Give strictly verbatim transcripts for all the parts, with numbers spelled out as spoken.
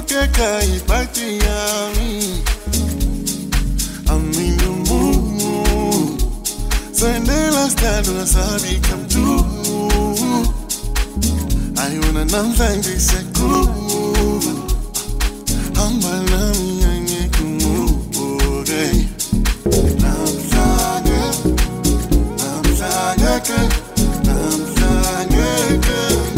Kai party yami. I'm in the mood. So in the last time I saw me come to. I wanna know like this a groove. I'm balami and you can move. I'm flying, I'm flying, I'm flying.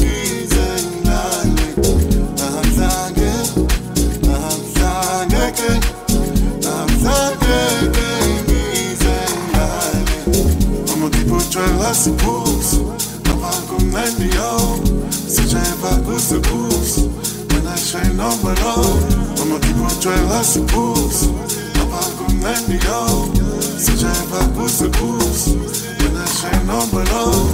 Se pulso, não pago nem de ouro. Se já é pago se pulso, mas achei não parou. Vamos aqui por trailer se pulso, não pago nem de ouro. Se já é pago se pulso, mas achei não parou.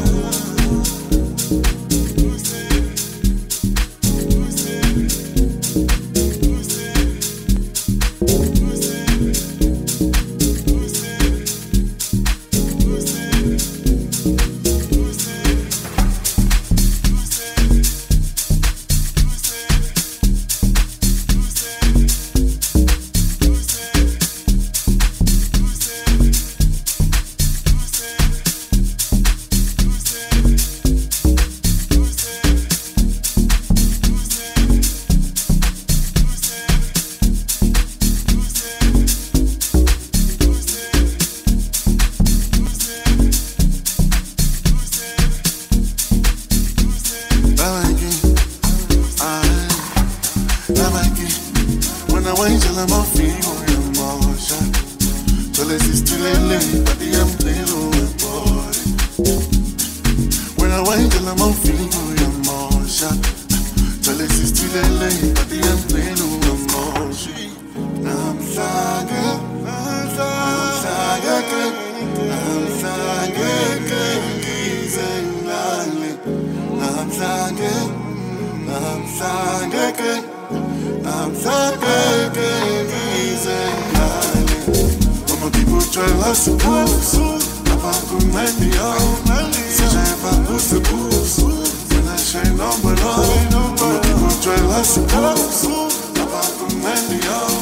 Number one, I'm a people try less to close. I'm a